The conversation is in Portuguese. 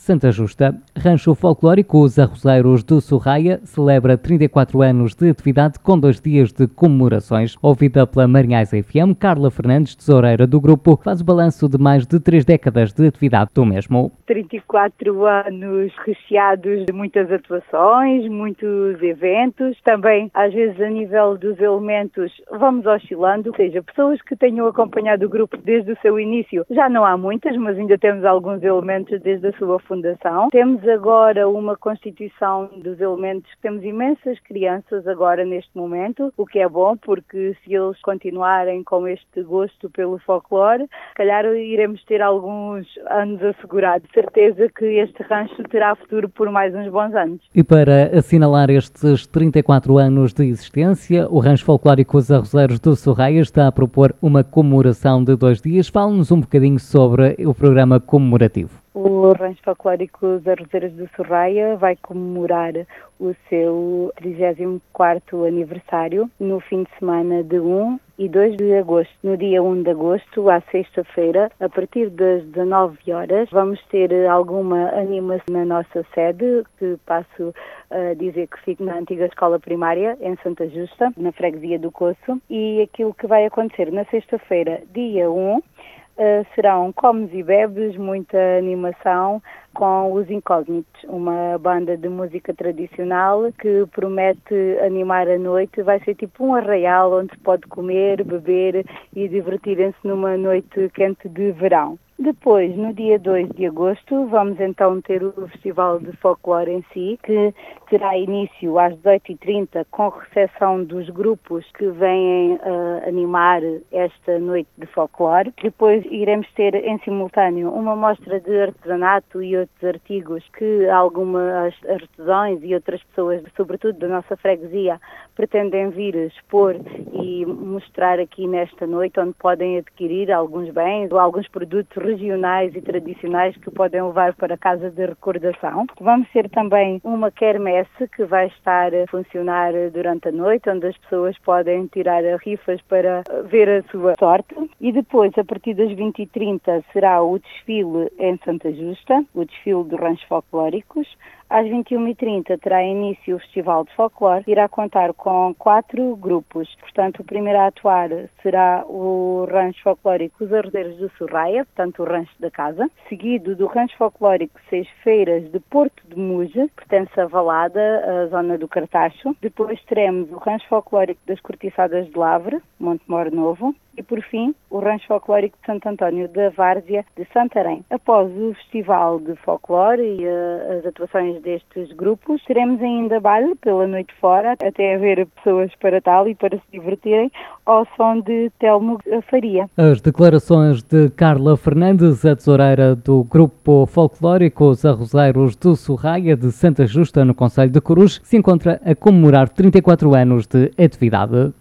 Santa Justa. Rancho Folclórico Os Arrozeiros do Sorraia celebra 34 anos de atividade com 2 dias de comemorações. Ouvida pela Marinhais FM, Carla Fernandes, tesoureira do grupo, faz o balanço de mais de 3 décadas de atividade do mesmo. 34 anos recheados de muitas atuações, muitos eventos. Também, às vezes, a nível dos elementos, vamos oscilando. Ou seja, pessoas que tenham acompanhado o grupo desde o seu início, já não há muitas, mas ainda temos alguns elementos desde a sua fundação. Temos agora uma constituição dos elementos, temos imensas crianças agora neste momento, o que é bom, porque se eles continuarem com este gosto pelo folclore, se calhar iremos ter alguns anos assegurados. Certeza que este rancho terá futuro por mais uns bons anos. E para assinalar estes 34 anos de existência, o Rancho Folclórico Os Arrozeiros do Sorraia está a propor uma comemoração de 2 dias. Fale-nos um bocadinho sobre o programa comemorativo. O Rancho Folclórico Os Arrozeiros do Sorraia vai comemorar o seu 34º aniversário no fim de semana de 1 e 2 de agosto. No dia 1 de agosto, à sexta-feira, a partir das 19 horas, vamos ter alguma animação na nossa sede, que passo a dizer que fica na antiga escola primária, em Santa Justa, na freguesia do Coço. E aquilo que vai acontecer na sexta-feira, dia 1, serão comes e bebes, muita animação com os Incógnitos, uma banda de música tradicional que promete animar a noite. Vai ser tipo um arraial onde se pode comer, beber e divertirem-se numa noite quente de verão. Depois, no dia 2 de agosto, vamos então ter o Festival de Folclore em si, que terá início às 18h30 com recepção dos grupos que vêm animar esta noite de folclore. Depois iremos ter em simultâneo uma mostra de artesanato e outros artigos que algumas artesãos e outras pessoas, sobretudo da nossa freguesia, pretendem vir expor e mostrar aqui nesta noite, onde podem adquirir alguns bens ou alguns produtos regionais e tradicionais que podem levar para casa de recordação. Vamos ter também uma quermesse que vai estar a funcionar durante a noite, onde as pessoas podem tirar rifas para ver a sua sorte. E depois, a partir das 20h30, será o desfile em Santa Justa, o desfile do Rancho Folclóricos. Às 21h30 terá início o Festival de Folclore, irá contar com 4 grupos. Portanto, o primeiro a atuar será o Rancho Folclórico Os Arrozeiros do Sorraia, portanto o rancho da casa, seguido do Rancho Folclórico Seis Feiras de Porto de Muge, pertence a Valada, a zona do Cartacho. Depois teremos o Rancho Folclórico das Cortiçadas de Lavre, Montemor Novo. E, por fim, o Rancho Folclórico de Santo António da Várzea de Santarém. Após o Festival de Folclore e as atuações destes grupos, teremos ainda baile pela noite fora, até haver pessoas para tal e para se divertirem, ao som de Telmo Faria. As declarações de Carla Fernandes, a tesoureira do grupo folclórico Os Arrozeiros do Sorraia de Santa Justa, no concelho de Corus, se encontra a comemorar 34 anos de atividade.